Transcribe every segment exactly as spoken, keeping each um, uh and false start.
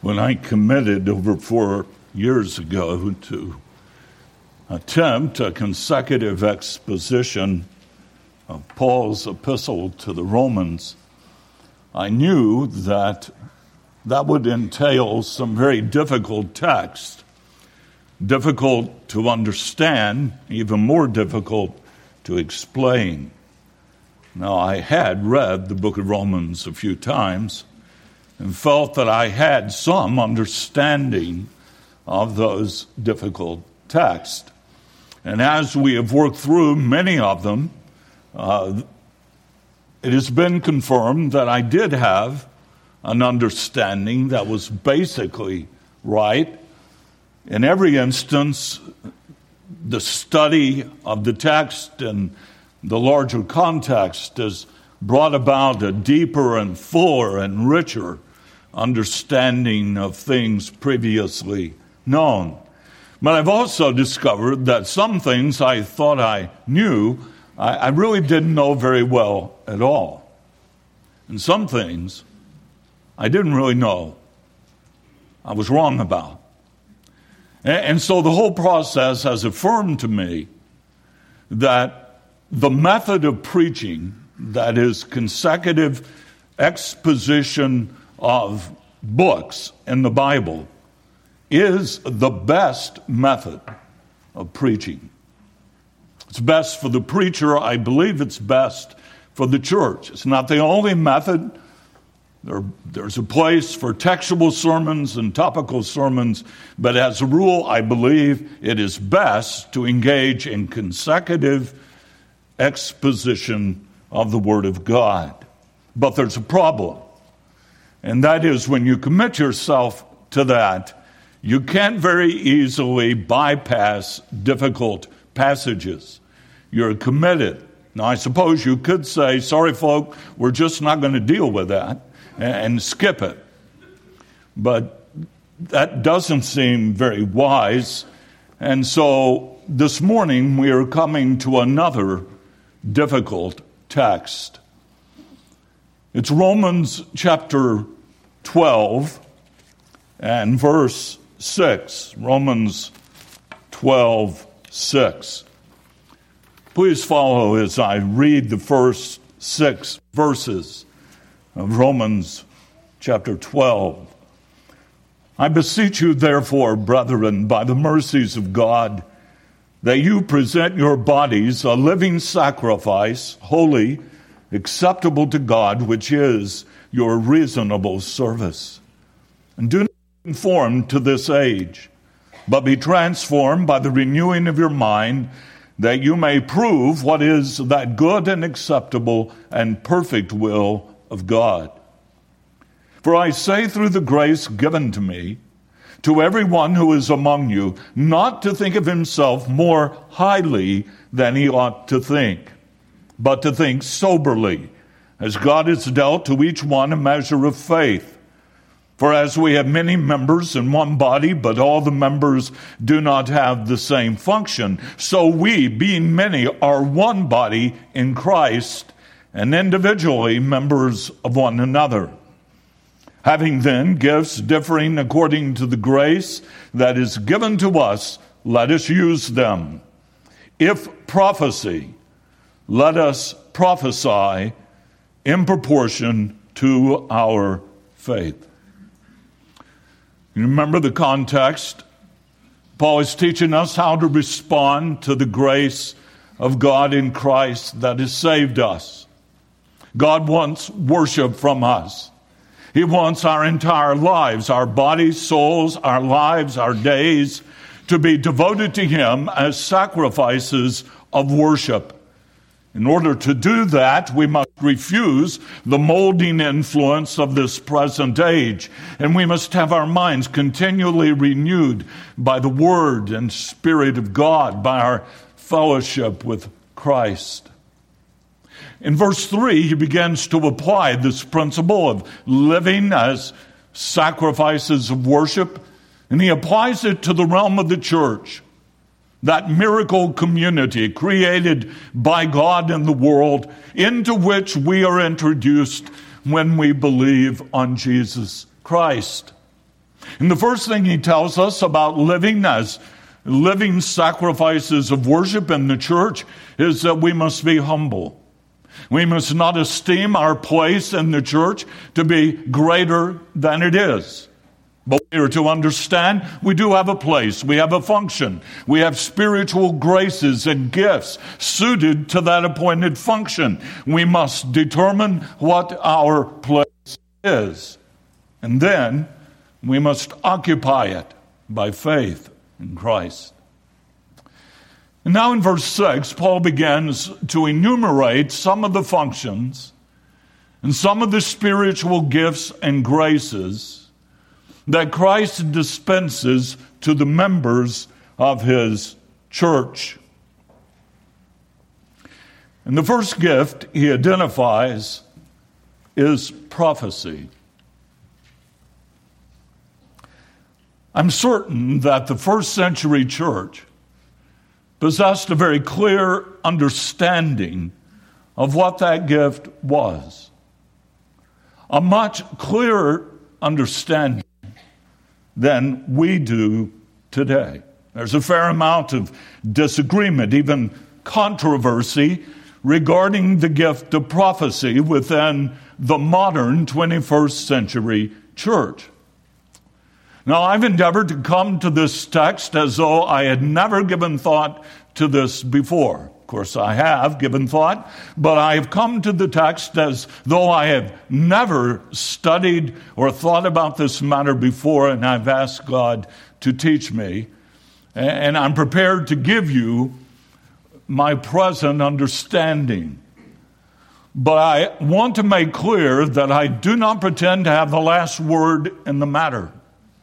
when I committed over four years ago to attempt a consecutive exposition of Paul's epistle to the Romans, I knew that that would entail some very difficult text, difficult to understand, even more difficult to explain. Now, I had read the book of Romans a few times and felt that I had some understanding of those difficult texts. And as we have worked through many of them, uh, it has been confirmed that I did have an understanding that was basically right. In every instance, the study of the text and the larger context has brought about a deeper and fuller and richer understanding of things previously known. But I've also discovered that some things I thought I knew, I, I really didn't know very well at all. And some things I didn't really know I was wrong about. And, and so the whole process has affirmed to me that the method of preaching, that is consecutive exposition of books in the Bible, is the best method of preaching. It's best for the preacher. I believe it's best for the church. It's not the only method. There, there's a place for textual sermons and topical sermons, but as a rule, I believe it is best to engage in consecutive exposition of the Word of God. But there's a problem, and that is when you commit yourself to that, you can't very easily bypass difficult passages. You're committed. Now, I suppose you could say, sorry, folk, we're just not going to deal with that and, and skip it. But that doesn't seem very wise. And so this morning we are coming to another difficult text. It's Romans chapter twelve and verse six. Romans twelve, six. Please follow as I read the first six verses of Romans chapter twelve. I beseech you, therefore, brethren, by the mercies of God, that you present your bodies a living sacrifice, holy, acceptable to God, which is your reasonable service. And do not be conformed to this age, but be transformed by the renewing of your mind, that you may prove what is that good and acceptable and perfect will of God. For I say through the grace given to me, to everyone who is among you, not to think of himself more highly than he ought to think, but to think soberly, as God has dealt to each one a measure of faith. For as we have many members in one body, but all the members do not have the same function, so we, being many, are one body in Christ, and individually members of one another. Having then gifts differing according to the grace that is given to us, let us use them. If prophecy, let us prophesy in proportion to our faith. You remember the context? Paul is teaching us how to respond to the grace of God in Christ that has saved us. God wants worship from us. He wants our entire lives, our bodies, souls, our lives, our days, to be devoted to Him as sacrifices of worship. In order to do that, we must refuse the molding influence of this present age, and we must have our minds continually renewed by the Word and Spirit of God, by our fellowship with Christ. In verse three, he begins to apply this principle of living as sacrifices of worship, and he applies it to the realm of the church. That miracle community created by God in the world, into which we are introduced when we believe on Jesus Christ. And the first thing he tells us about living as living sacrifices of worship in the church is that we must be humble. We must not esteem our place in the church to be greater than it is. But we are to understand we do have a place, we have a function, we have spiritual graces and gifts suited to that appointed function. We must determine what our place is, and then we must occupy it by faith in Christ. And now in verse six, Paul begins to enumerate some of the functions and some of the spiritual gifts and graces that Christ dispenses to the members of his church. And the first gift he identifies is prophecy. I'm certain that the first century church possessed a very clear understanding of what that gift was. A much clearer understanding than we do today. There's a fair amount of disagreement, even controversy, regarding the gift of prophecy within the modern twenty-first century church. Now, I've endeavored to come to this text as though I had never given thought to this before. Of course, I have given thought, but I have come to the text as though I have never studied or thought about this matter before, and I've asked God to teach me. And I'm prepared to give you my present understanding. But I want to make clear that I do not pretend to have the last word in the matter.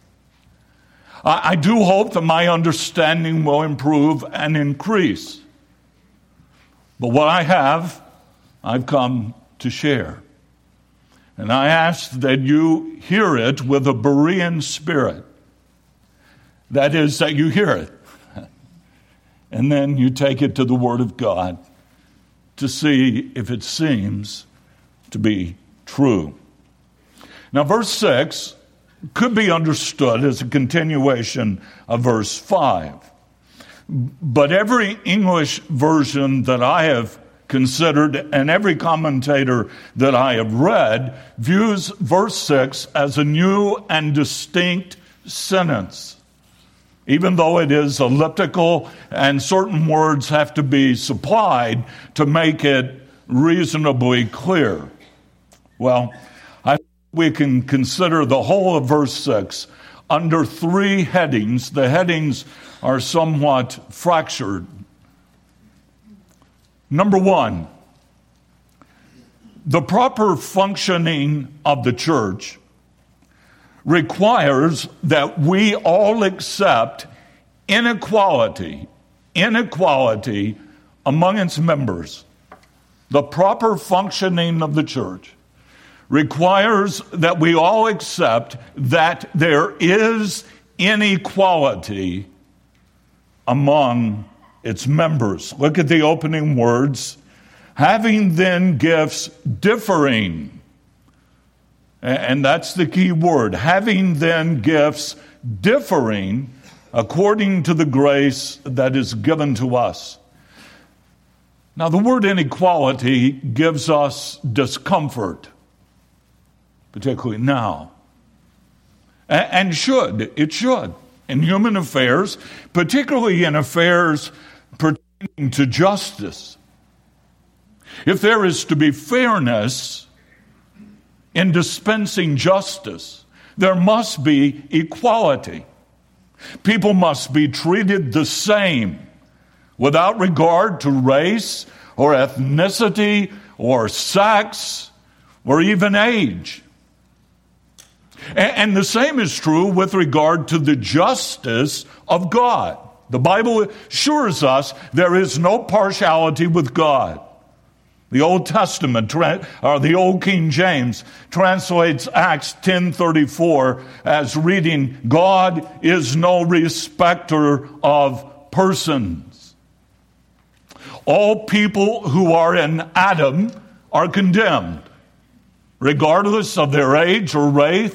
I do hope that my understanding will improve and increase. But what I have, I've come to share. And I ask that you hear it with a Berean spirit. That is, that you hear it. And then you take it to the Word of God to see if it seems to be true. Now, verse six could be understood as a continuation of verse five. But every English version that I have considered and every commentator that I have read views verse six as a new and distinct sentence. Even though it is elliptical and certain words have to be supplied to make it reasonably clear. Well, I think we can consider the whole of verse six under three headings. The headings are somewhat fractured. Number one, the proper functioning of the church requires that we all accept inequality, inequality among its members. The proper functioning of the church requires that we all accept that there is inequality among its members. Look at the opening words. Having then gifts differing. And that's the key word. Having then gifts differing according to the grace that is given to us. Now, the word inequality gives us discomfort, particularly now. And should, it should. In human affairs, particularly in affairs pertaining to justice. If there is to be fairness in dispensing justice, there must be equality. People must be treated the same without regard to race or ethnicity or sex or even age. And the same is true with regard to the justice of God. The Bible assures us there is no partiality with God. The Old Testament, or the Old King James, translates Acts ten thirty-four as reading, God is no respecter of persons. All people who are in Adam are condemned, regardless of their age or race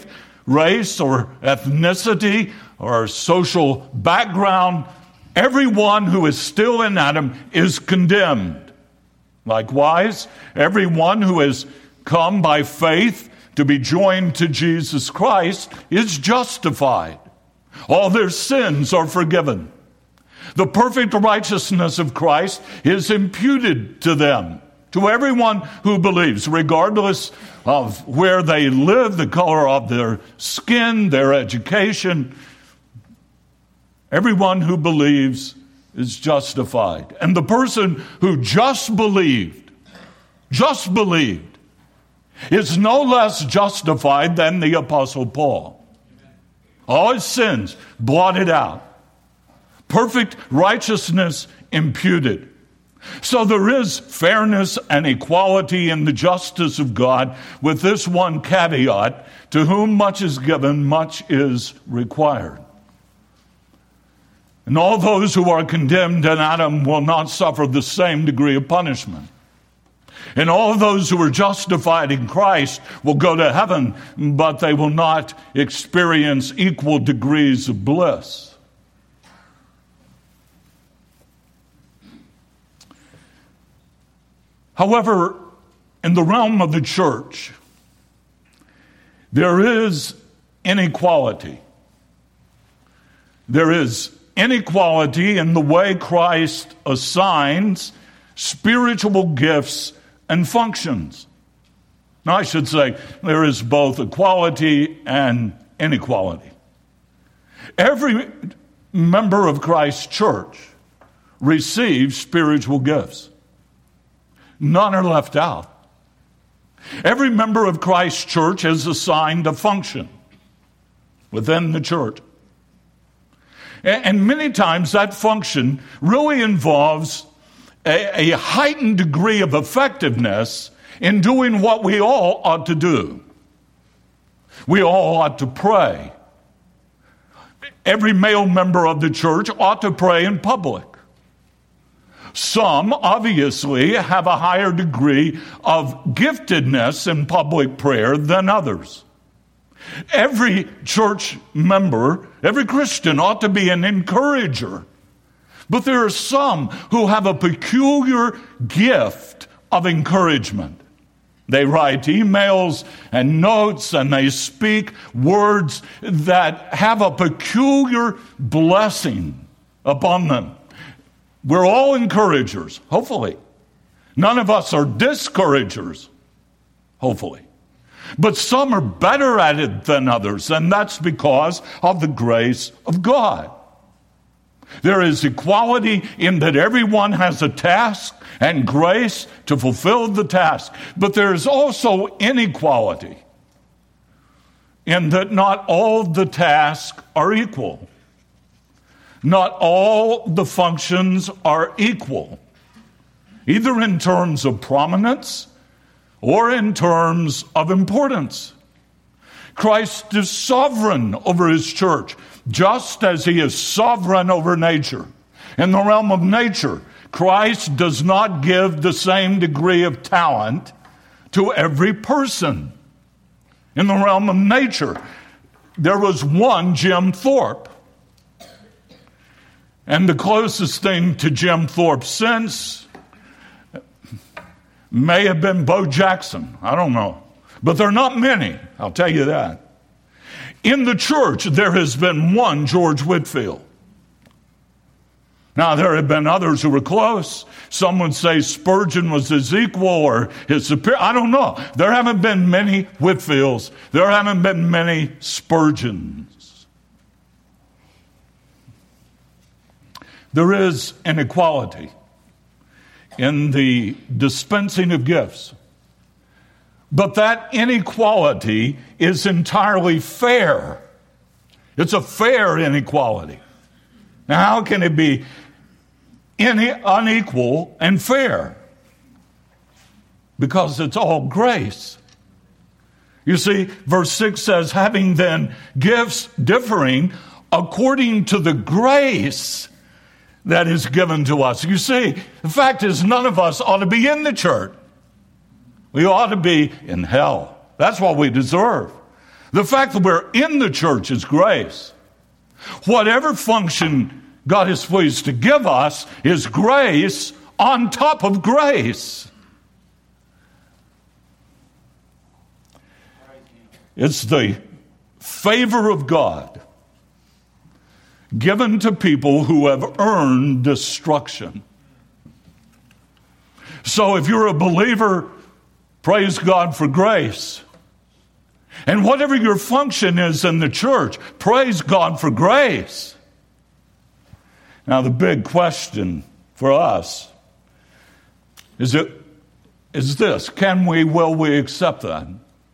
race or ethnicity or social background, everyone who is still in Adam is condemned. Likewise, everyone who has come by faith to be joined to Jesus Christ is justified. All their sins are forgiven. The perfect righteousness of Christ is imputed to them, to everyone who believes, regardless of where they live, the color of their skin, their education. Everyone who believes is justified. And the person who just believed, just believed, is no less justified than the Apostle Paul. All his sins blotted out. Perfect righteousness imputed. So there is fairness and equality in the justice of God, with this one caveat: to whom much is given, much is required. And all those who are condemned in Adam will not suffer the same degree of punishment. And all those who are justified in Christ will go to heaven, but they will not experience equal degrees of bliss. However, in the realm of the church, there is inequality. There is inequality in the way Christ assigns spiritual gifts and functions. Now, I should say there is both equality and inequality. Every member of Christ's church receives spiritual gifts. None are left out. Every member of Christ's church is assigned a function within the church. And many times that function really involves a, a heightened degree of effectiveness in doing what we all ought to do. We all ought to pray. Every male member of the church ought to pray in public. Some, obviously, have a higher degree of giftedness in public prayer than others. Every church member, every Christian ought to be an encourager. But there are some who have a peculiar gift of encouragement. They write emails and notes, and they speak words that have a peculiar blessing upon them. We're all encouragers, hopefully. None of us are discouragers, hopefully. But some are better at it than others, and that's because of the grace of God. There is equality in that everyone has a task and grace to fulfill the task. But there is also inequality in that not all the tasks are equal. Not all the functions are equal, either in terms of prominence or in terms of importance. Christ is sovereign over his church, just as he is sovereign over nature. In the realm of nature, Christ does not give the same degree of talent to every person. In the realm of nature, there was one Jim Thorpe. And the closest thing to Jim Thorpe since may have been Bo Jackson. I don't know. But there are not many, I'll tell you that. In the church, there has been one George Whitefield. Now, there have been others who were close. Some would say Spurgeon was his equal or his superior. I don't know. There haven't been many Whitefields. There haven't been many Spurgeons. There is inequality in the dispensing of gifts. But that inequality is entirely fair. It's a fair inequality. Now, how can it be ine- unequal and fair? Because it's all grace. You see, verse six says, having then gifts differing according to the grace that is given to us. You see, the fact is none of us ought to be in the church. We ought to be in hell. That's what we deserve. The fact that we're in the church is grace. Whatever function God is pleased to give us is grace on top of grace. It's the favor of God given to people who have earned destruction. So if you're a believer, praise God for grace. And whatever your function is in the church, praise God for grace. Now the big question for us is, it, is this: can we, will we accept that?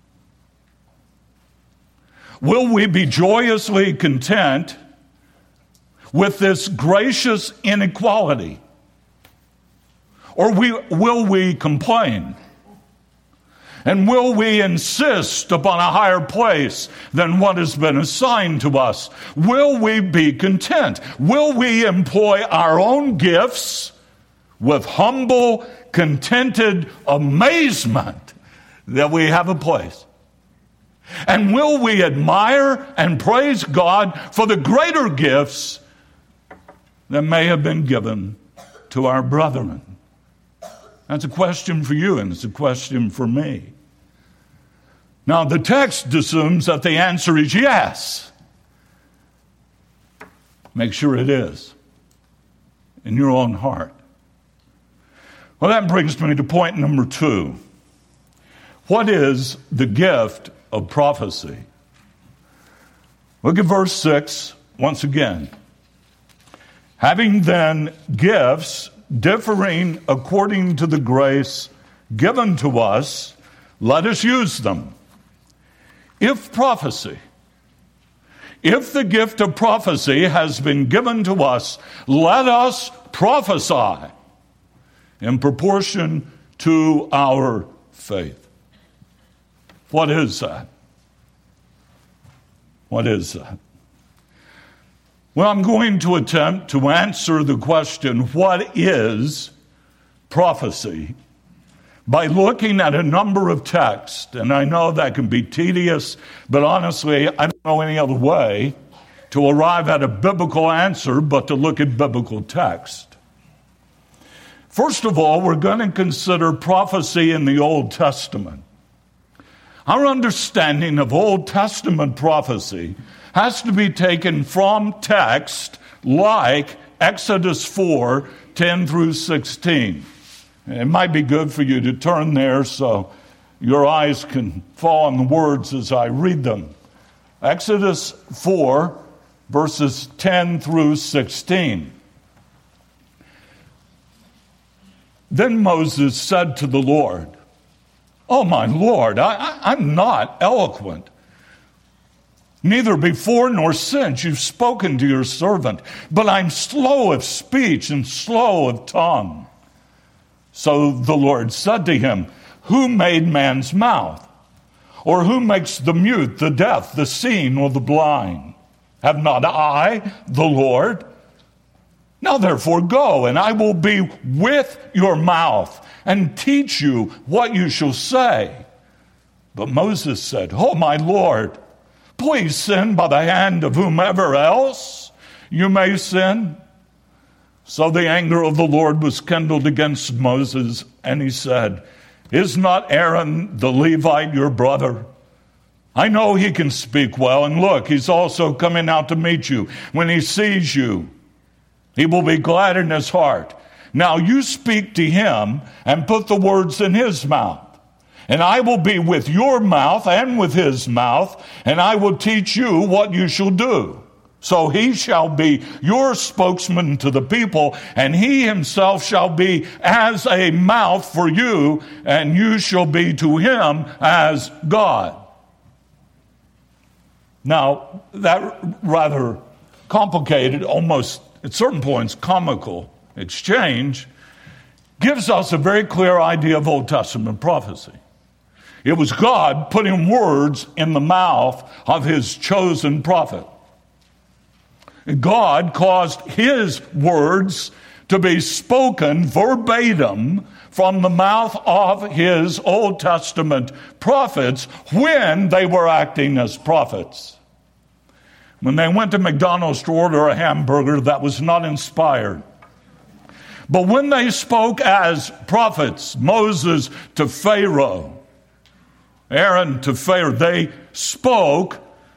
Will we be joyously content with this gracious inequality? Or we, will we complain? And will we insist upon a higher place than what has been assigned to us? Will we be content? Will we employ our own gifts with humble, contented amazement that we have a place? And will we admire and praise God for the greater gifts that may have been given to our brethren? That's a question for you, and it's a question for me. Now, the text assumes that the answer is yes. Make sure it is in your own heart. Well, that brings me to point number two. What is the gift of prophecy? Look at verse six once again. Having then gifts differing according to the grace given to us, let us use them. If prophecy, if the gift of prophecy has been given to us, let us prophesy in proportion to our faith. What is that? What is that? Well, I'm going to attempt to answer the question, what is prophecy, by looking at a number of texts. And I know that can be tedious, but honestly, I don't know any other way to arrive at a biblical answer but to look at biblical text. First of all, we're going to consider prophecy in the Old Testament. Our understanding of Old Testament prophecy has to be taken from text like Exodus four, ten through sixteen. It might be good for you to turn there so your eyes can fall on the words as I read them. Exodus four, verses ten through sixteen. Then Moses said to the Lord, "Oh, my Lord, I, I, I'm not eloquent. Neither before nor since you've spoken to your servant, but I'm slow of speech and slow of tongue." So the Lord said to him, "Who made man's mouth? Or who makes the mute, the deaf, the seeing, or the blind? Have not I, the Lord? Now therefore go, and I will be with your mouth and teach you what you shall say." But Moses said, "Oh, my Lord, please send by the hand of whomever else you may send." So the anger of the Lord was kindled against Moses, and he said, "Is not Aaron the Levite your brother? I know he can speak well, and look, he's also coming out to meet you. When he sees you, he will be glad in his heart. Now you speak to him and put the words in his mouth. And I will be with your mouth and with his mouth, and I will teach you what you shall do. So he shall be your spokesman to the people, and he himself shall be as a mouth for you, and you shall be to him as God." Now, that rather complicated, almost at certain points comical exchange gives us a very clear idea of Old Testament prophecy. It was God putting words in the mouth of his chosen prophet. God caused his words to be spoken verbatim from the mouth of his Old Testament prophets when they were acting as prophets. When they went to McDonald's to order a hamburger, that was not inspired. But when they spoke as prophets, Moses to Pharaoh, Aaron to Pharaoh, they spoke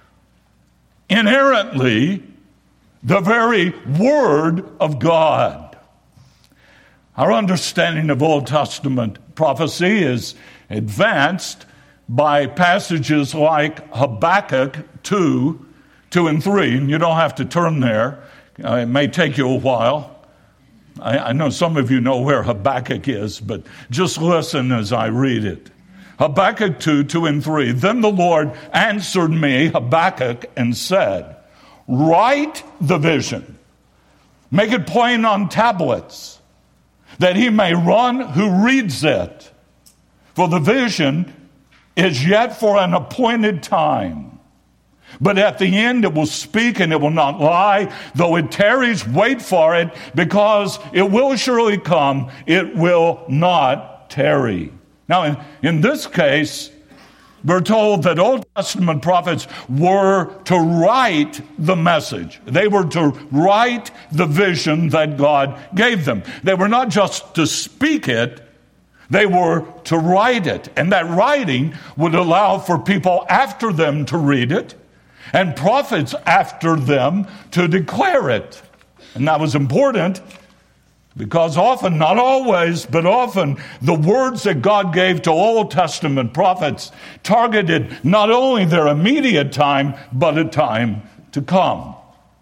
inerrantly the very word of God. Our understanding of Old Testament prophecy is advanced by passages like Habakkuk two, two and three. And you don't have to turn there. Uh, it may take you a while. I, I know some of you know where Habakkuk is, but just listen as I read it. Habakkuk two, two and three. Then the Lord answered me, Habakkuk, and said, write the vision. Make it plain on tablets, that he may run who reads it. For the vision is yet for an appointed time. But at the end it will speak and it will not lie. Though it tarries, wait for it, because it will surely come. It will not tarry. Now, in, in this case, we're told that Old Testament prophets were to write the message. They were to write the vision that God gave them. They were not just to speak it, they were to write it. And that writing would allow for people after them to read it, and prophets after them to declare it. And that was important because often, not always, but often, the words that God gave to Old Testament prophets targeted not only their immediate time, but a time to come.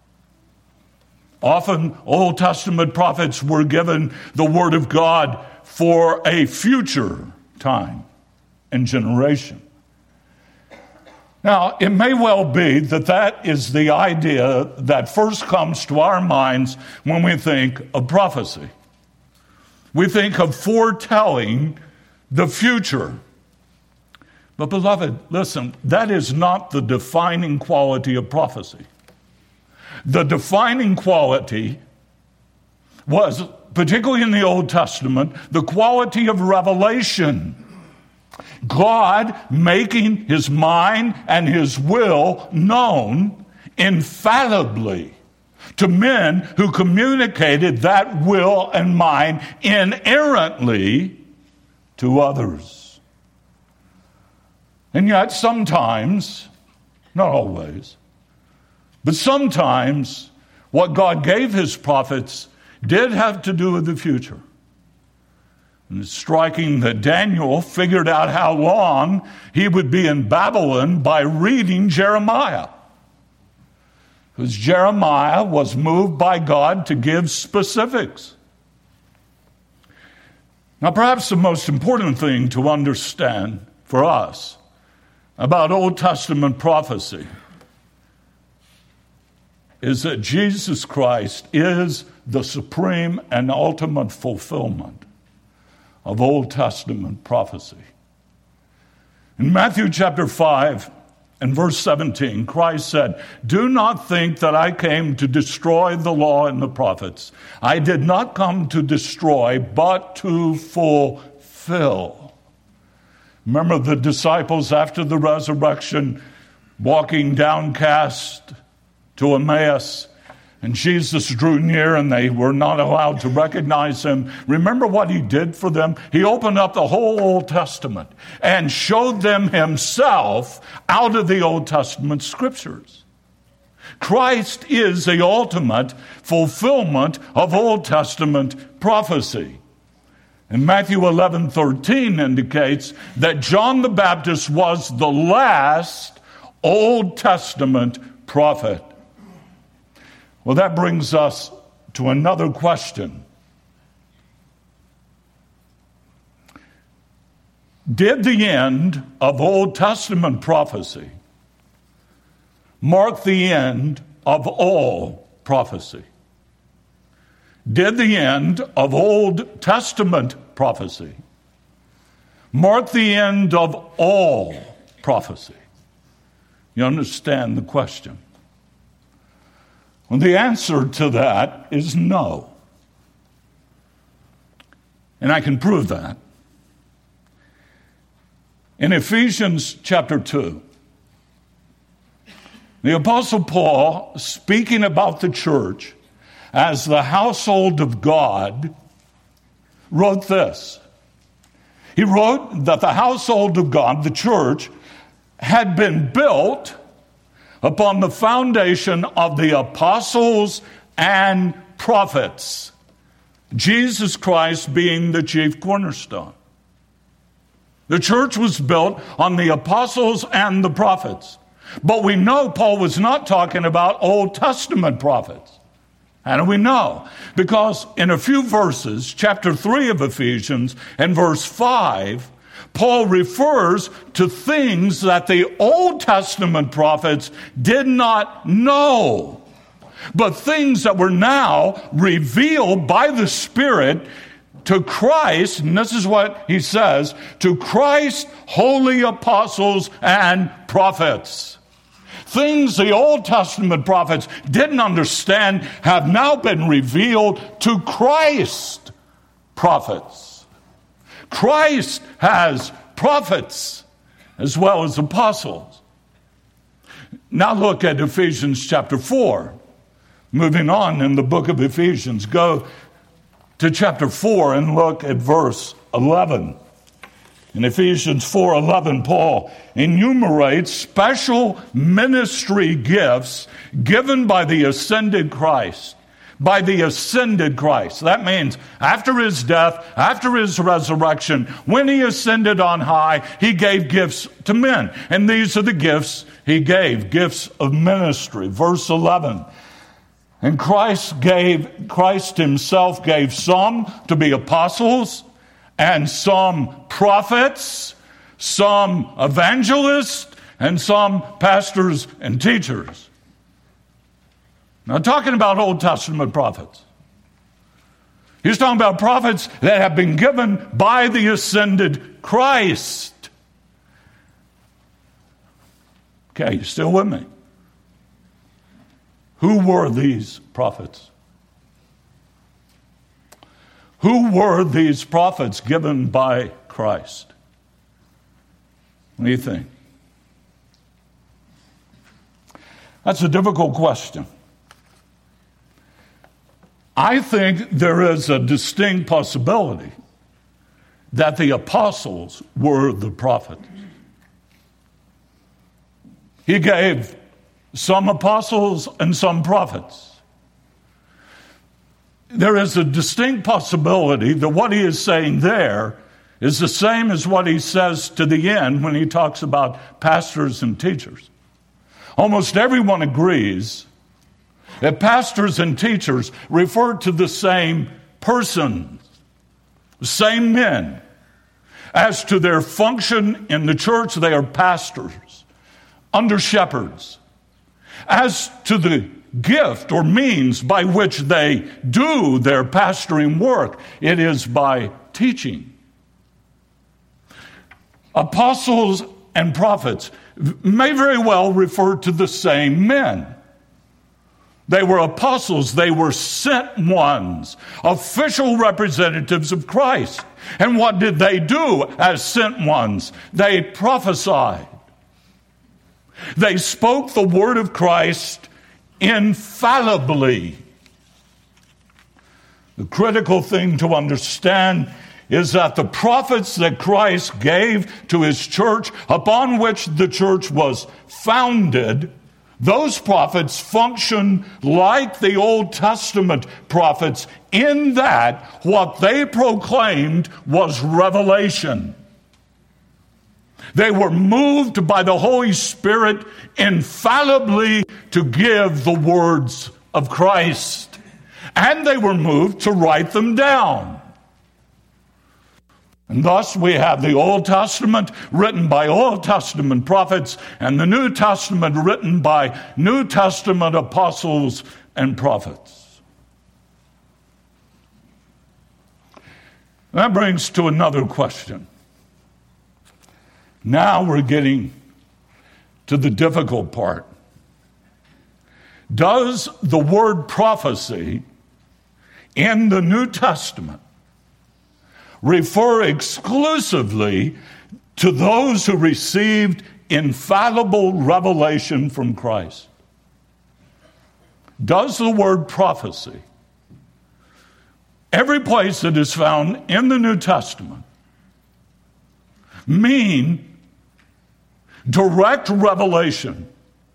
Often, Old Testament prophets were given the word of God for a future time and generation. Now, it may well be that that is the idea that first comes to our minds when we think of prophecy. We think of foretelling the future. But beloved, listen, that is not the defining quality of prophecy. The defining quality was, particularly in the Old Testament, the quality of revelation. God making his mind and his will known infallibly to men who communicated that will and mind inerrantly to others. And yet sometimes, not always, but sometimes what God gave his prophets did have to do with the future. And it's striking that Daniel figured out how long he would be in Babylon by reading Jeremiah. Because Jeremiah was moved by God to give specifics. Now, perhaps the most important thing to understand for us about Old Testament prophecy is that Jesus Christ is the supreme and ultimate fulfillment of Old Testament prophecy. In Matthew chapter five and verse seventeen, Christ said, do not think that I came to destroy the law and the prophets. I did not come to destroy, but to fulfill. Remember the disciples after the resurrection walking downcast to Emmaus, and Jesus drew near and they were not allowed to recognize him. Remember what he did for them? He opened up the whole Old Testament and showed them himself out of the Old Testament scriptures. Christ is the ultimate fulfillment of Old Testament prophecy. And Matthew eleven thirteen indicates that John the Baptist was the last Old Testament prophet. Well, that brings us to another question. Did the end of Old Testament prophecy mark the end of all prophecy? Did the end of Old Testament prophecy mark the end of all prophecy? You understand the question? Well, the answer to that is no. And I can prove that. In Ephesians chapter two, the Apostle Paul, speaking about the church as the household of God, wrote this. He wrote that the household of God, the church, had been built upon the foundation of the apostles and prophets, Jesus Christ being the chief cornerstone. The church was built on the apostles and the prophets. But we know Paul was not talking about Old Testament prophets. How do we know? Because in a few verses, chapter three of Ephesians and verse five, Paul refers to things that the Old Testament prophets did not know, but things that were now revealed by the Spirit to Christ, and this is what he says, to Christ's holy apostles and prophets. Things the Old Testament prophets didn't understand have now been revealed to Christ prophets. Christ has prophets as well as apostles. Now look at Ephesians chapter four. Moving on in the book of Ephesians, go to chapter four and look at verse eleven. In Ephesians four eleven, Paul enumerates special ministry gifts given by the ascended Christ. By the ascended Christ. That means after his death, after his resurrection, when he ascended on high, he gave gifts to men. And these are the gifts he gave, gifts of ministry. Verse eleven. And Christ gave, Christ himself gave some to be apostles, and some prophets, some evangelists, and some pastors and teachers. Now, talking about Old Testament prophets. He's talking about prophets that have been given by the ascended Christ. Okay, you still with me? Who were these prophets? Who were these prophets given by Christ? What do you think? That's a difficult question. I think there is a distinct possibility that the apostles were the prophets. He gave some apostles and some prophets. There is a distinct possibility that what he is saying there is the same as what he says to the end when he talks about pastors and teachers. Almost everyone agrees that pastors and teachers refer to the same persons, the same men. As to their function in the church, they are pastors, under shepherds. As to the gift or means by which they do their pastoring work, it is by teaching. Apostles and prophets may very well refer to the same men. They were apostles. They were sent ones, official representatives of Christ. And what did they do as sent ones? They prophesied. They spoke the word of Christ infallibly. The critical thing to understand is that the prophets that Christ gave to his church, upon which the church was founded, those prophets function like the Old Testament prophets in that what they proclaimed was revelation. They were moved by the Holy Spirit infallibly to give the words of Christ. And they were moved to write them down. And thus we have the Old Testament written by Old Testament prophets and the New Testament written by New Testament apostles and prophets. That brings to another question. Now we're getting to the difficult part. Does the word prophecy in the New Testament refer exclusively to those who received infallible revelation from Christ. Does the word prophecy, every place that is found in the New Testament, mean direct revelation,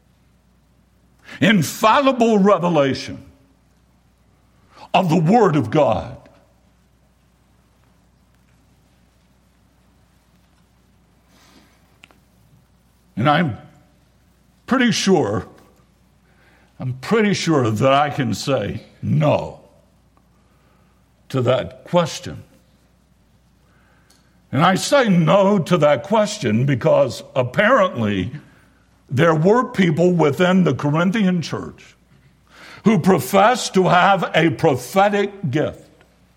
infallible revelation of the Word of God? And I'm pretty sure, I'm pretty sure that I can say no to that question. And I say no to that question because apparently there were people within the Corinthian church who professed to have a prophetic gift.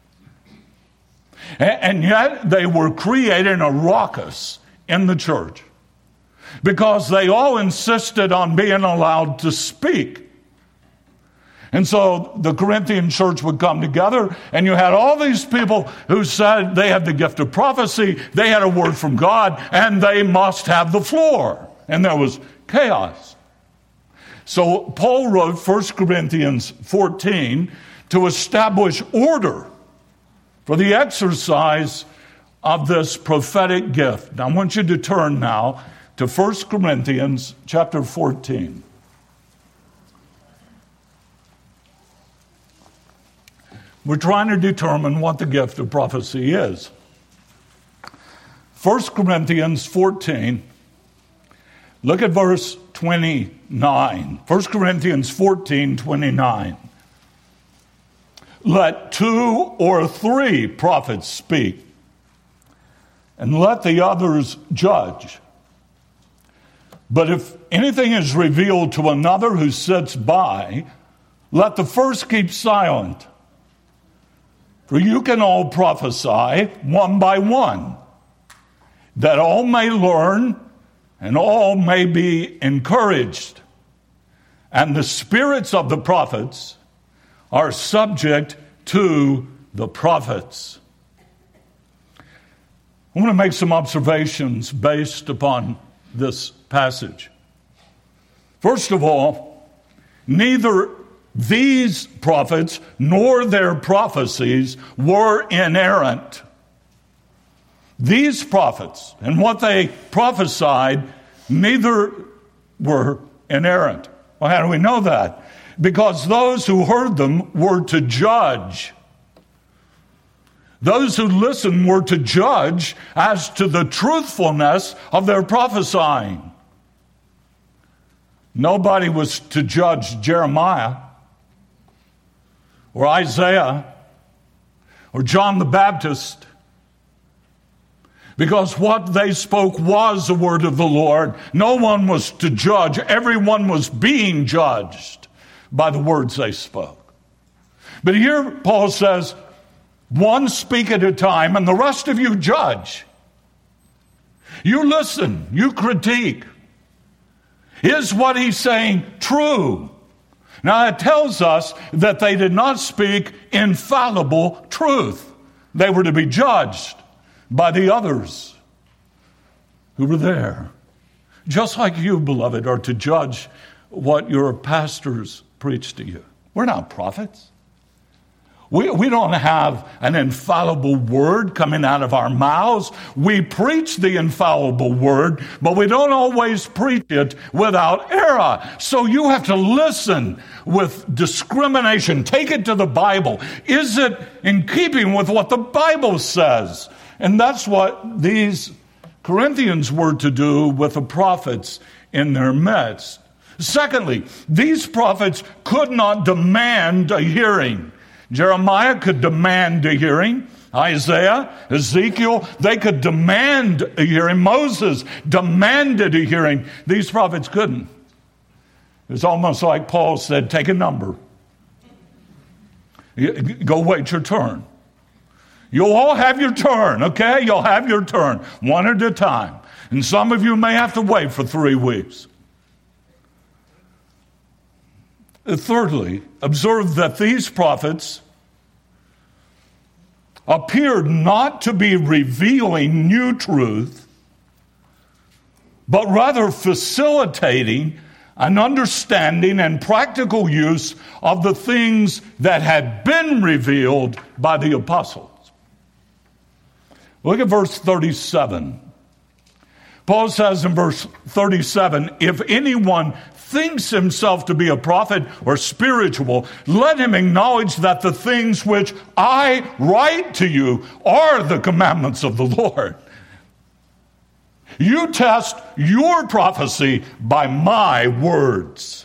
And yet they were creating a ruckus in the church because they all insisted on being allowed to speak. And so the Corinthian church would come together, and you had all these people who said they had the gift of prophecy, they had a word from God, and they must have the floor. And there was chaos. So Paul wrote First Corinthians fourteen to establish order for the exercise of this prophetic gift. Now I want you to turn now to First Corinthians chapter fourteen. We're trying to determine what the gift of prophecy is. First Corinthians fourteen, look at verse twenty-nine. First Corinthians fourteen, twenty-nine. Let two or three prophets speak, and let the others judge. But if anything is revealed to another who sits by, let the first keep silent. For you can all prophesy one by one, that all may learn and all may be encouraged. And the spirits of the prophets are subject to the prophets. I want to make some observations based upon this passage. First of all, neither these prophets nor their prophecies were inerrant. These prophets and what they prophesied, neither were inerrant. Well, how do we know that? Because those who heard them were to judge. Those who listened were to judge as to the truthfulness of their prophesying. Nobody was to judge Jeremiah or Isaiah or John the Baptist, because what they spoke was the word of the Lord. No one was to judge. Everyone was being judged by the words they spoke. But here Paul says, one speak at a time, and the rest of you judge. You listen, you critique. Is what he's saying true? Now it tells us that they did not speak infallible truth. They were to be judged by the others who were there. Just like you, beloved, are to judge what your pastors preach to you. We're not prophets. We, we don't have an infallible word coming out of our mouths. We preach the infallible word, but we don't always preach it without error. So you have to listen with discrimination. Take it to the Bible. Is it in keeping with what the Bible says? And that's what these Corinthians were to do with the prophets in their midst. Secondly, these prophets could not demand a hearing. Jeremiah could demand a hearing. Isaiah, Ezekiel, they could demand a hearing. Moses demanded a hearing. These prophets couldn't. It's almost like Paul said, take a number. Go wait your turn. You'll all have your turn, okay? You'll have your turn, one at a time. And some of you may have to wait for three weeks. Thirdly, observe that these prophets appeared not to be revealing new truth, but rather facilitating an understanding and practical use of the things that had been revealed by the apostles. Look at verse thirty-seven. Paul says in verse thirty-seven, if anyone thinks himself to be a prophet or spiritual, let him acknowledge that the things which I write to you are the commandments of the Lord. You test your prophecy by my words.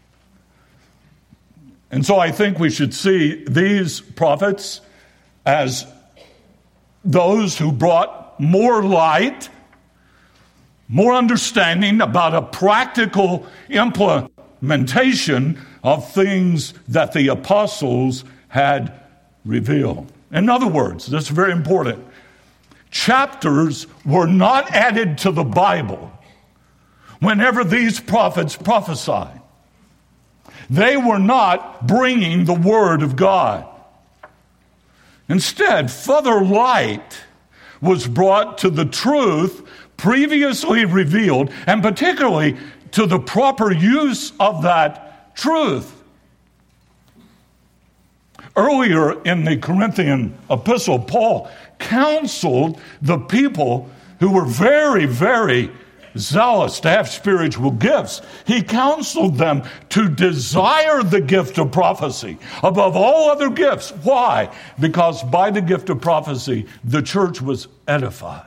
And so I think we should see these prophets as those who brought more light, more understanding about a practical implementation of things that the apostles had revealed. In other words, this is very important. Chapters were not added to the Bible whenever these prophets prophesied. They were not bringing the Word of God. Instead, further light was brought to the truth previously revealed, and particularly to the proper use of that truth. Earlier in the Corinthian epistle, Paul counseled the people who were very, very zealous to have spiritual gifts. He counseled them to desire the gift of prophecy above all other gifts. Why? Because by the gift of prophecy, the church was edified.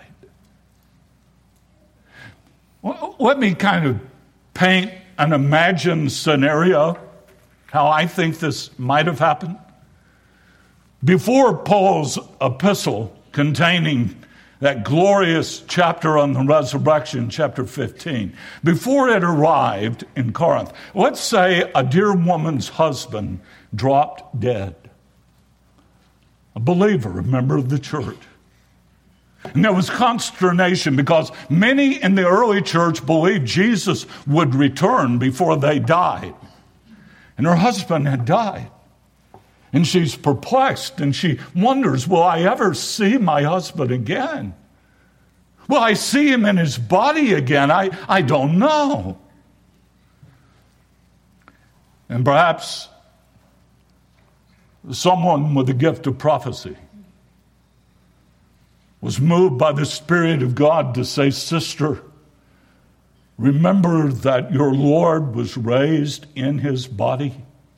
Well, let me kind of paint an imagined scenario, how I think this might have happened. Before Paul's epistle containing that glorious chapter on the resurrection, chapter fifteen, before it arrived in Corinth, let's say a dear woman's husband dropped dead. A believer, a member of the church. And there was consternation because many in the early church believed Jesus would return before they died. And her husband had died. And she's perplexed and she wonders, will I ever see my husband again? Will I see him in his body again? I, I don't know. And perhaps someone with the gift of prophecy was moved by the Spirit of God to say, sister, remember that your Lord was raised in his body.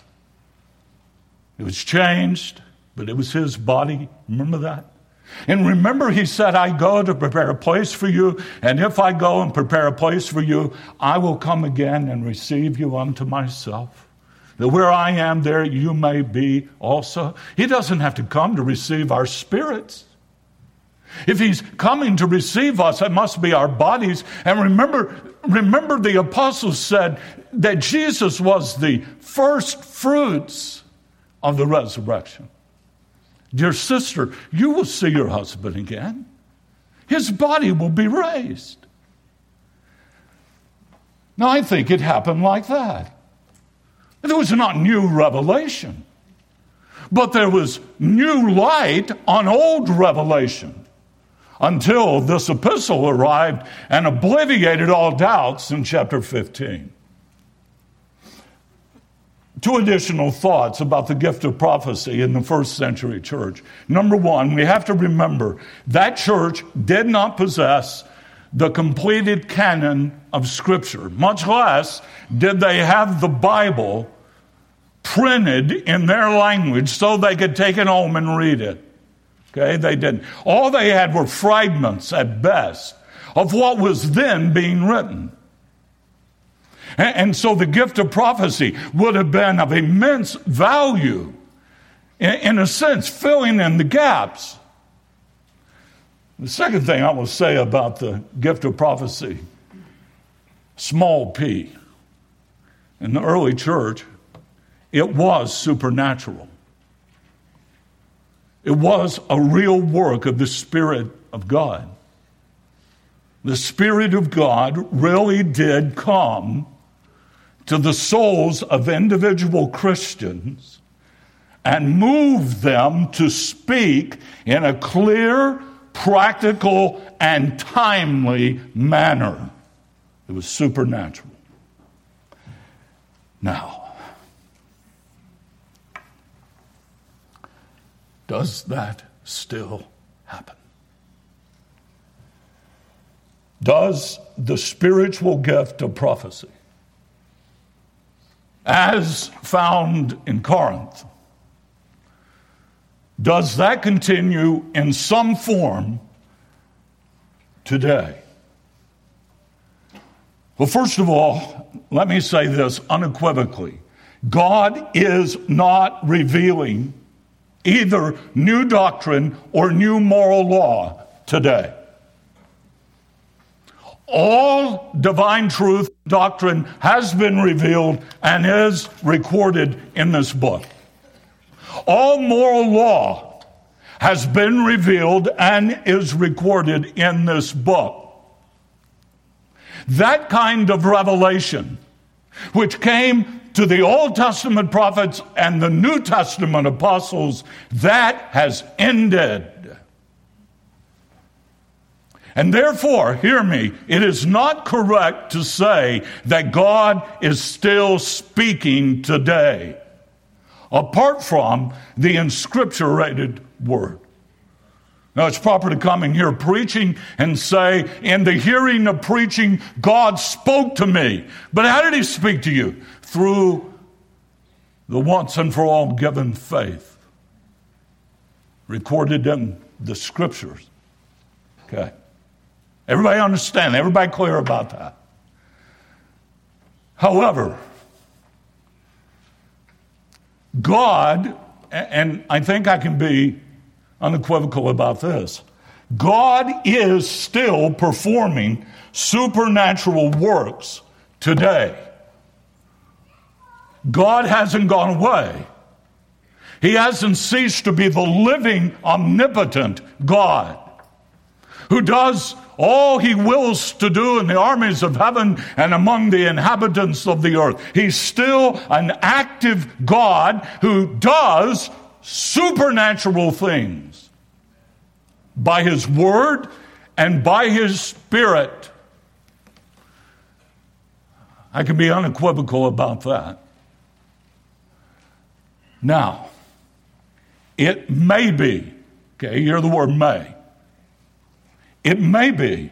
It was changed, but it was his body. Remember that? And remember, he said, I go to prepare a place for you, and if I go and prepare a place for you, I will come again and receive you unto myself. That where I am, there you may be also. He doesn't have to come to receive our spirits. If he's coming to receive us, it must be our bodies. And remember, remember the apostles said that Jesus was the first fruits of the resurrection. Dear sister, you will see your husband again. His body will be raised. Now, I think it happened like that. There was not new revelation, but there was new light on old revelation until this epistle arrived and obliterated all doubts in chapter fifteen. Two additional thoughts about the gift of prophecy in the first century church. Number one, we have to remember that church did not possess the completed canon of Scripture, much less did they have the Bible printed in their language so they could take it home and read it. Okay, they didn't. All they had were fragments at best of what was then being written. And so the gift of prophecy would have been of immense value, in a sense, filling in the gaps. The second thing I will say about the gift of prophecy, small p, in the early church, it was supernatural. It was a real work of the Spirit of God. The Spirit of God really did come to the souls of individual Christians and moved them to speak in a clear, practical, and timely manner. It was supernatural. Now, does that still happen? Does the spiritual gift of prophecy, as found in Corinth, does that continue in some form today? Well, first of all, let me say this unequivocally. God is not revealing either new doctrine or new moral law today. All divine truth, doctrine has been revealed and is recorded in this book. All moral law has been revealed and is recorded in this book. That kind of revelation, which came to the Old Testament prophets and the New Testament apostles, that has ended. And therefore, hear me, it is not correct to say that God is still speaking today, apart from the inscripturated word. Now, it's proper to come in here preaching and say, in the hearing of preaching, God spoke to me. But how did he speak to you? Through the once and for all given faith, recorded in the scriptures. Okay. Everybody understand? Everybody clear about that? However, God, and I think I can be unequivocal about this, God is still performing supernatural works today. God hasn't gone away. He hasn't ceased to be the living, omnipotent God who does all he wills to do in the armies of heaven and among the inhabitants of the earth. He's still an active God who does supernatural things by his word and by his spirit. I can be unequivocal about that. Now, it may be, okay, hear the word may. It may be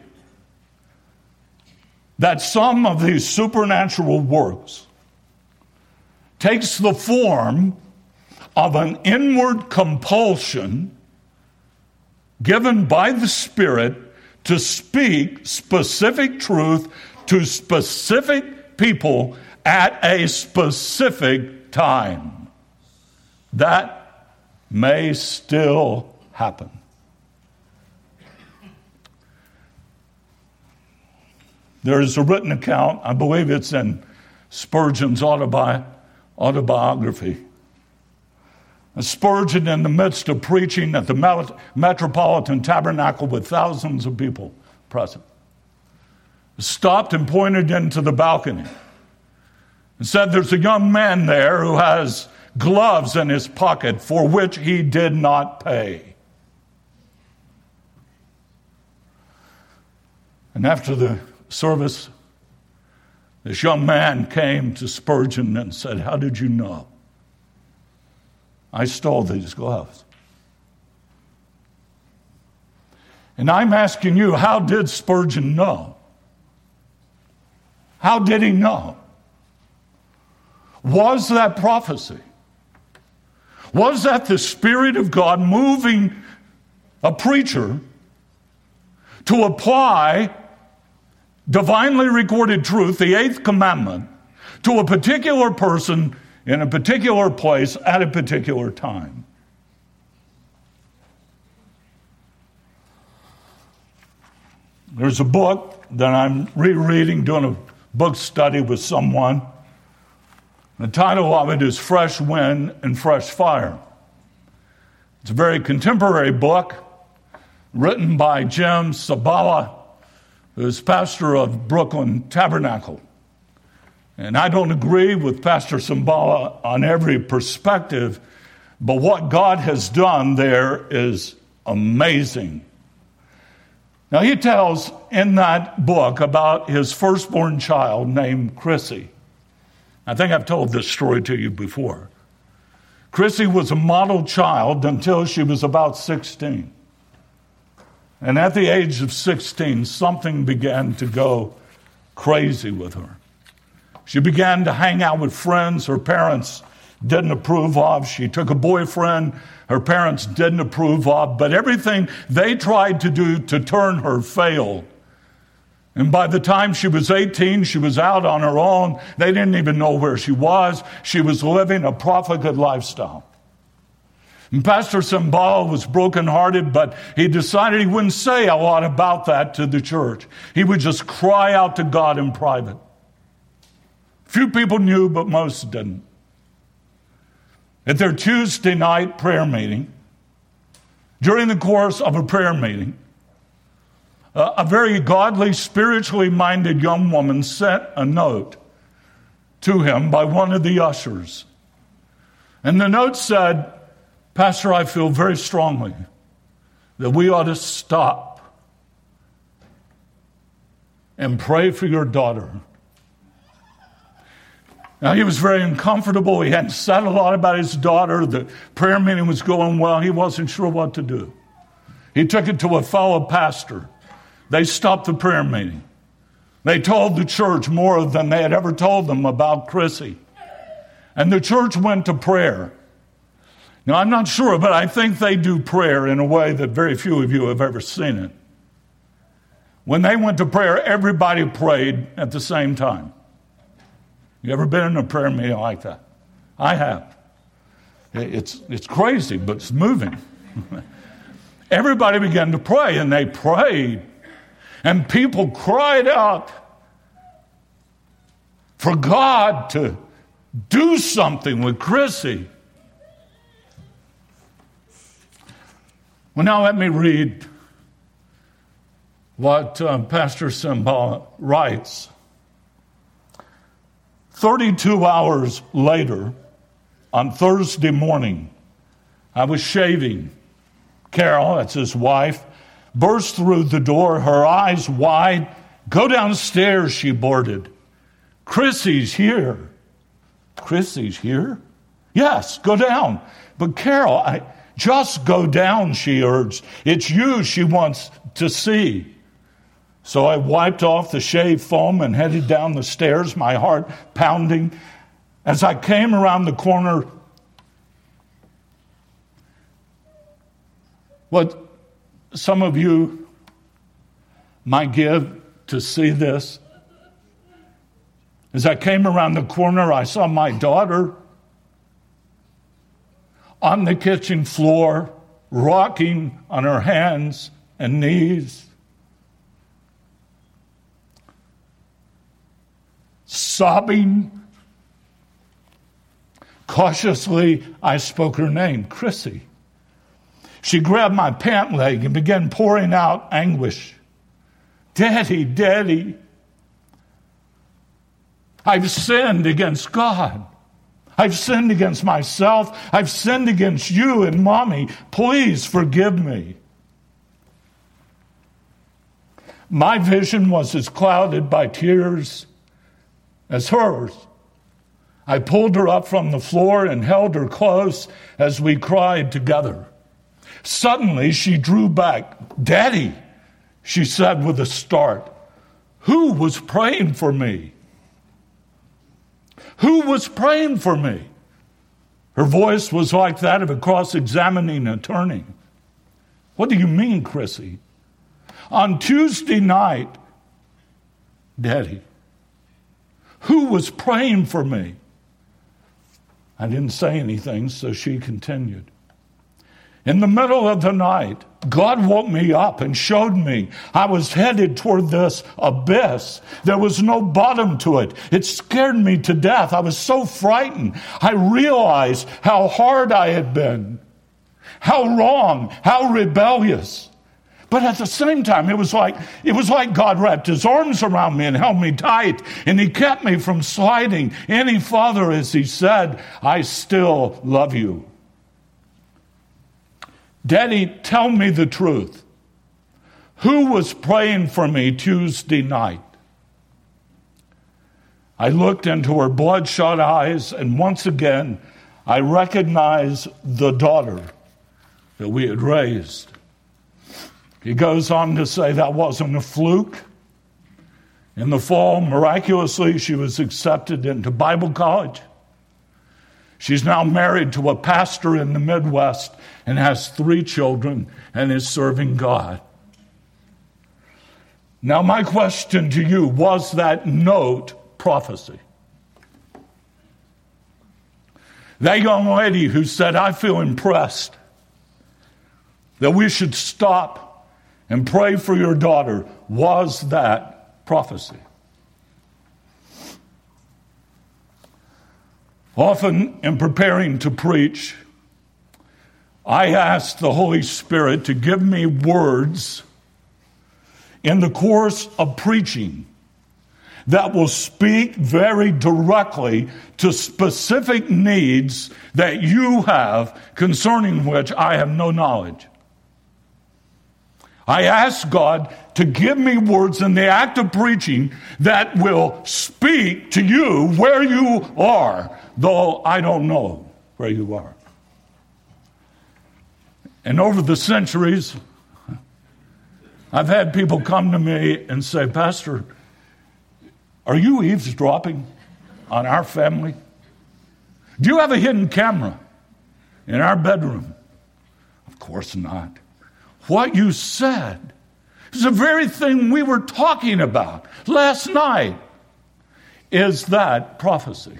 that some of these supernatural works takes the form of an inward compulsion given by the Spirit to speak specific truth to specific people at a specific time. That may still happen. There is a written account, I believe it's in Spurgeon's autobi- autobiography. Spurgeon, in the midst of preaching at the Metropolitan Tabernacle with thousands of people present, stopped and pointed into the balcony and said, "There's a young man there who has gloves in his pocket for which he did not pay." And after the service, this young man came to Spurgeon and said, "How did you know I stole these gloves?" And I'm asking you, how did Spurgeon know? How did he know? Was that prophecy? Was that the Spirit of God moving a preacher to apply divinely recorded truth, the eighth commandment, to a particular person in a particular place at a particular time? There's a book that I'm rereading, doing a book study with someone. The title of it is Fresh Wind and Fresh Fire. It's a very contemporary book written by Jim Sabala, who's pastor of Brooklyn Tabernacle. And I don't agree with Pastor Sabala on every perspective, But what God has done there is amazing. Now, he tells in that book about his firstborn child named Chrissy. I think I've told this story to you before. Chrissy was a model child until she was about sixteen. And at the age of sixteen, something began to go crazy with her. She began to hang out with friends her parents didn't approve of. She took a boyfriend her parents didn't approve of. But everything they tried to do to turn her failed. And by the time she was eighteen, she was out on her own. They didn't even know where she was. She was living a profligate lifestyle. And Pastor Cymbala was brokenhearted, but he decided he wouldn't say a lot about that to the church. He would just cry out to God in private. Few people knew, but most didn't. At their Tuesday night prayer meeting, during the course of a prayer meeting, uh, a very godly, spiritually minded young woman sent a note to him by one of the ushers. And the note said, "Pastor, I feel very strongly that we ought to stop and pray for your daughter." Now, he was very uncomfortable. He hadn't said a lot about his daughter. The prayer meeting was going well. He wasn't sure what to do. He took it to a fellow pastor. They stopped the prayer meeting. They told the church more than they had ever told them about Chrissy. And the church went to prayer. Now, I'm not sure, but I think they do prayer in a way that very few of you have ever seen it. When they went to prayer, everybody prayed at the same time. You ever been in a prayer meeting like that? I have. It's, it's crazy, but it's moving. Everybody began to pray, and they prayed. And people cried out for God to do something with Chrissy. Well, now let me read what uh, Pastor Cymbala writes. thirty-two hours later, on Thursday morning, I was shaving. Carol, that's his wife, burst through the door, her eyes wide. "Go downstairs," she boarded. "Chrissy's here." "Chrissy's here?" "Yes, go down." "But Carol, I just go down," she urged. "It's you she wants to see." So I wiped off the shave foam and headed down the stairs, my heart pounding. As I came around the corner, what some of you might give to see this, as I came around the corner, I saw my daughter on the kitchen floor, rocking on her hands and knees, sobbing. Cautiously, I spoke her name, Chrissy. She grabbed my pant leg and began pouring out anguish. "Daddy, Daddy, I've sinned against God. I've sinned against myself. I've sinned against you and Mommy. Please forgive me." My vision was as clouded by tears as hers. I pulled her up from the floor and held her close as we cried together. Suddenly, she drew back. "Daddy," she said with a start, "who was praying for me? Who was praying for me?" Her voice was like that of a cross-examining attorney. "What do you mean, Chrissy?" "On Tuesday night, Daddy, who was praying for me?" I didn't say anything, so she continued. "In the middle of the night, God woke me up and showed me I was headed toward this abyss. There was no bottom to it. It scared me to death. I was so frightened. I realized how hard I had been, how wrong, how rebellious. But at the same time, it was like it was like God wrapped his arms around me and held me tight, and he kept me from sliding any farther as he said, 'I still love you.' Daddy, tell me the truth. Who was praying for me Tuesday night? I looked into her bloodshot eyes, and once again, I recognized the daughter that we had raised. He goes on to say that wasn't a fluke. In the fall, miraculously, she was accepted into Bible college. She's now married to a pastor in the Midwest and has three children and is serving God. Now, my question to you, was that note prophecy? That young lady who said, I feel impressed that we should stop and pray for your daughter, was that prophecy? Often in preparing to preach, I ask the Holy Spirit to give me words in the course of preaching that will speak very directly to specific needs that you have concerning which I have no knowledge. I ask God to give me words in the act of preaching that will speak to you where you are, though I don't know where you are. And over the centuries, I've had people come to me and say, Pastor, are you eavesdropping on our family? Do you have a hidden camera in our bedroom? Of course not. What you said is the very thing we were talking about last night. Is that prophecy?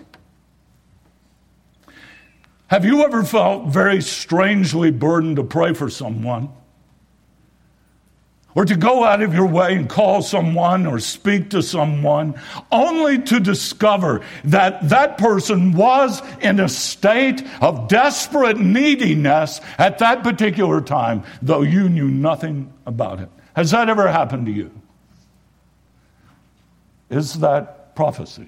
Have you ever felt very strangely burdened to pray for someone? Or to go out of your way and call someone or speak to someone, only to discover that that person was in a state of desperate neediness at that particular time, though you knew nothing about it? Has that ever happened to you? Is that prophecy?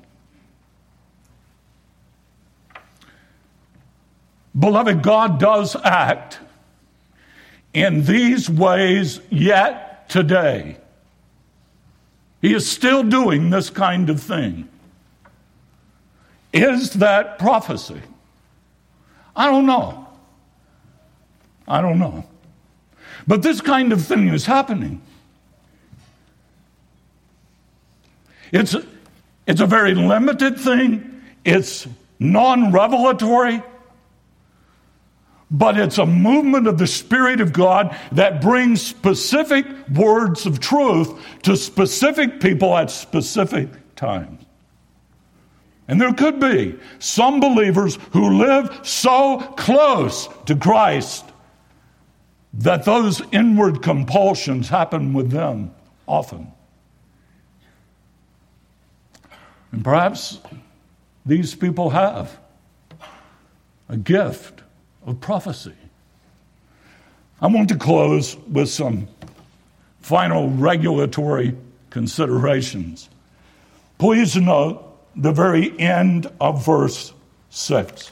Beloved, God does act in these ways yet today. He is still doing this kind of thing. Is that prophecy? I don't know. I don't know. But this kind of thing is happening. It's, it's a very limited thing. It's non-revelatory. But it's a movement of the Spirit of God that brings specific words of truth to specific people at specific times. And there could be some believers who live so close to Christ that those inward compulsions happen with them often. And perhaps these people have a gift of prophecy. I want to close with some final regulatory considerations. Please note the very end of verse six.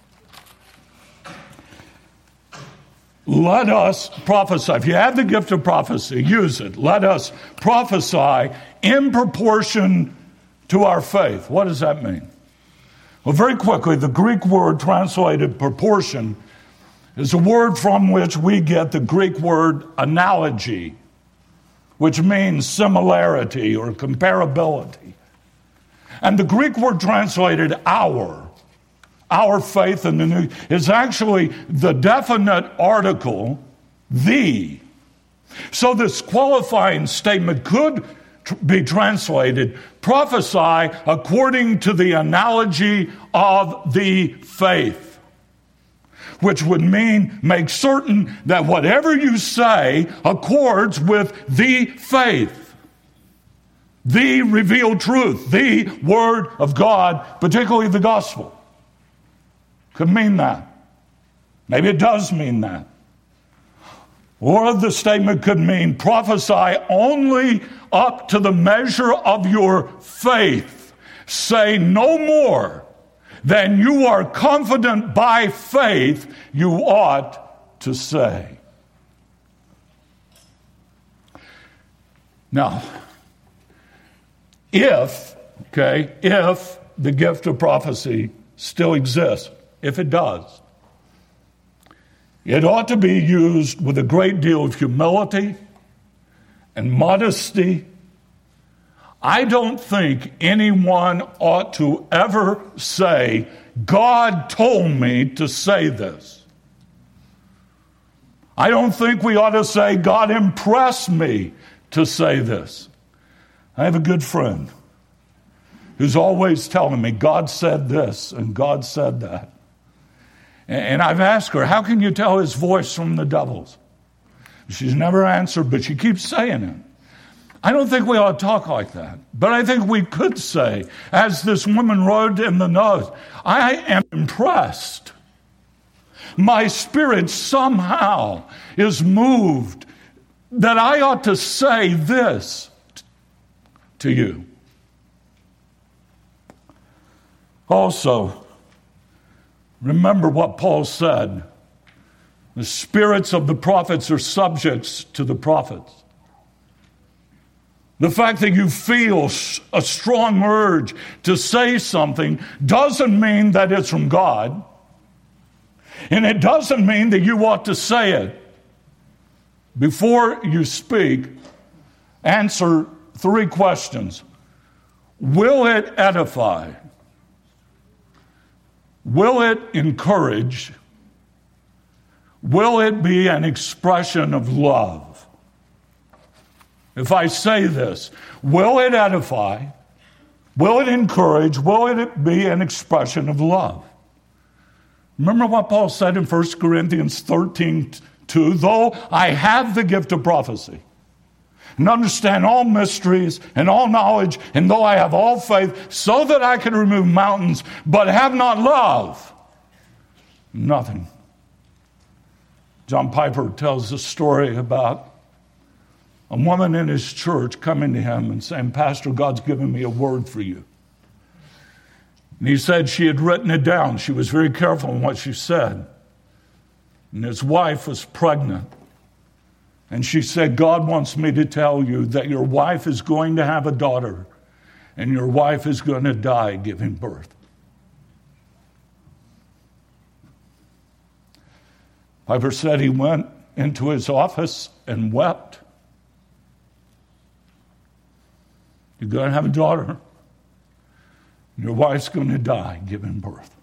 Let us prophesy. If you have the gift of prophecy, use it. Let us prophesy in proportion to our faith. What does that mean? Well, very quickly, the Greek word translated proportion is a word from which we get the Greek word analogy, which means similarity or comparability. And the Greek word translated our, our faith in the New, is actually the definite article, the. So this qualifying statement could be translated, prophesy according to the analogy of the faith, which would mean make certain that whatever you say accords with the faith, the revealed truth, the Word of God, particularly the gospel. Could mean that. Maybe it does mean that. Or the statement could mean prophesy only up to the measure of your faith. Say no more than you are confident by faith you ought to say. Now, if, okay, if the gift of prophecy still exists, if it does, it ought to be used with a great deal of humility and modesty. I don't think anyone ought to ever say, God told me to say this. I don't think we ought to say, God impressed me to say this. I have a good friend who's always telling me, God said this and God said that. And I've asked her, how can you tell his voice from the devil's? She's never answered, but she keeps saying it. I don't think we ought to talk like that. But I think we could say, as this woman wrote in the note, I am impressed. My spirit somehow is moved that I ought to say this to you. Also, remember what Paul said. The spirits of the prophets are subjects to the prophets. The fact that you feel a strong urge to say something doesn't mean that it's from God. And it doesn't mean that you ought to say it. Before you speak, answer three questions. Will it edify? Will it encourage? Will it be an expression of love? If I say this, will it edify? Will it encourage? Will it be an expression of love? Remember what Paul said in First Corinthians thirteen two, though I have the gift of prophecy and understand all mysteries and all knowledge, and though I have all faith so that I can remove mountains, but have not love, nothing. John Piper tells a story about a woman in his church coming to him and saying, Pastor, God's given me a word for you. And he said she had written it down. She was very careful in what she said. And his wife was pregnant. And she said, God wants me to tell you that your wife is going to have a daughter, and your wife is going to die giving birth. Piper said he went into his office and wept. You're going to have a daughter. Your wife's going to die giving birth.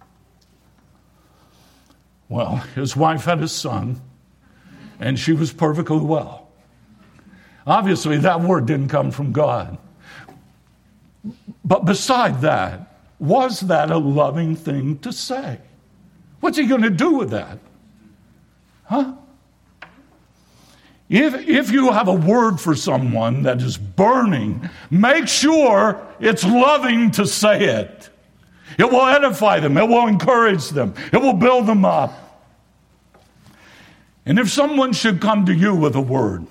Well, his wife had a son, and she was perfectly well. Obviously, that word didn't come from God. But beside that, was that a loving thing to say? What's he going to do with that? Huh? If, if you have a word for someone that is burning, make sure it's loving to say it. It will edify them. It will encourage them. It will build them up. And if someone should come to you with a word,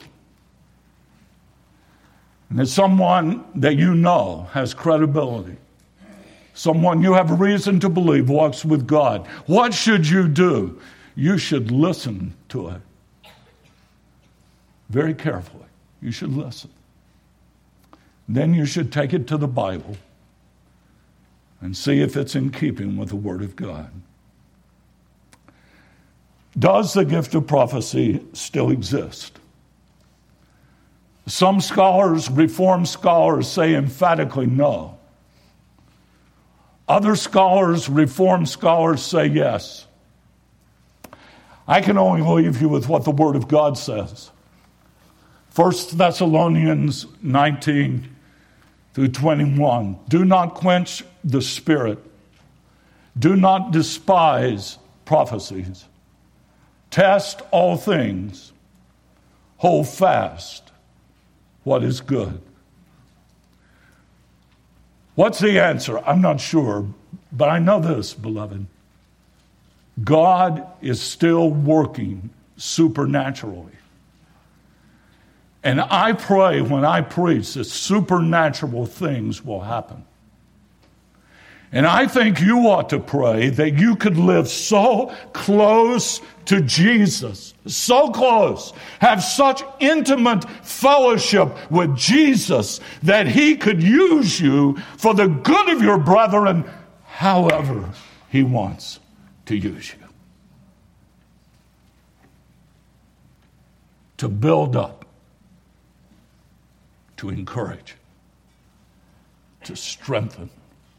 and it's someone that you know has credibility, someone you have reason to believe walks with God, what should you do? You should listen to it. Very carefully. You should listen. Then you should take it to the Bible and see if it's in keeping with the Word of God. Does the gift of prophecy still exist? Some scholars, Reformed scholars, say emphatically no. Other scholars, Reformed scholars, say yes. I can only leave you with what the Word of God says. First Thessalonians nineteen through twenty-one. Do not quench the Spirit. Do not despise prophecies. Test all things. Hold fast what is good. What's the answer? I'm not sure, but I know this, beloved. God is still working supernaturally. And I pray when I preach that supernatural things will happen. And I think you ought to pray that you could live so close to Jesus, so close, have such intimate fellowship with Jesus that he could use you for the good of your brethren however he wants to use you. To build up, to encourage, to strengthen.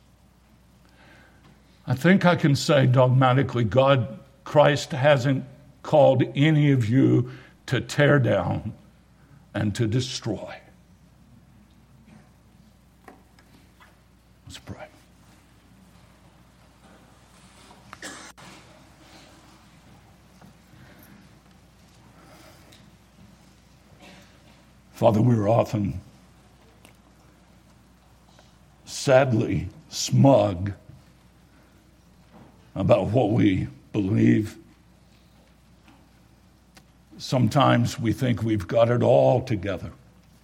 I think I can say dogmatically, God, Christ hasn't called any of you to tear down and to destroy. Let's pray. Father, we're often sadly smug about what we believe. Sometimes we think we've got it all together.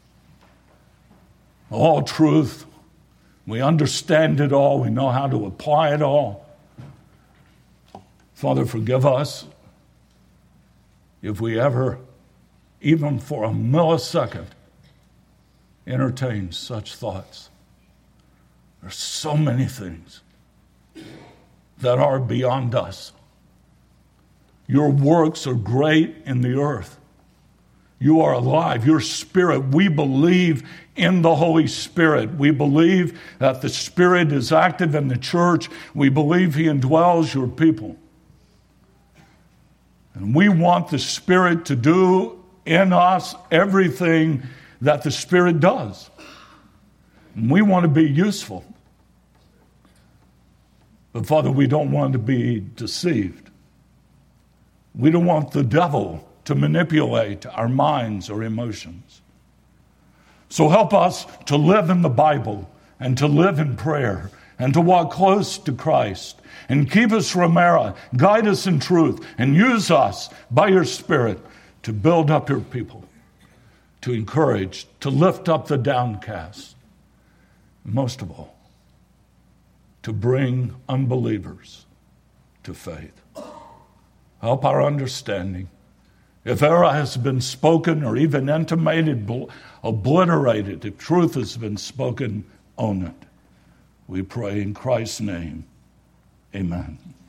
All truth. We understand it all. We know how to apply it all. Father, forgive us if we ever, even for a millisecond, entertain such thoughts. There's so many things that are beyond us. Your works are great in the earth. You are alive. Your Spirit, we believe in the Holy Spirit. We believe that the Spirit is active in the church. We believe he indwells your people. And we want the Spirit to do in us everything that the Spirit does. And we want to be useful. But Father, we don't want to be deceived. We don't want the devil to manipulate our minds or emotions. So help us to live in the Bible and to live in prayer and to walk close to Christ and keep us from error, guide us in truth, and use us by your Spirit to build up your people, to encourage, to lift up the downcast, most of all, to bring unbelievers to faith. Help our understanding. If error has been spoken or even intimated, obliterated, if truth has been spoken, own it. We pray in Christ's name. Amen.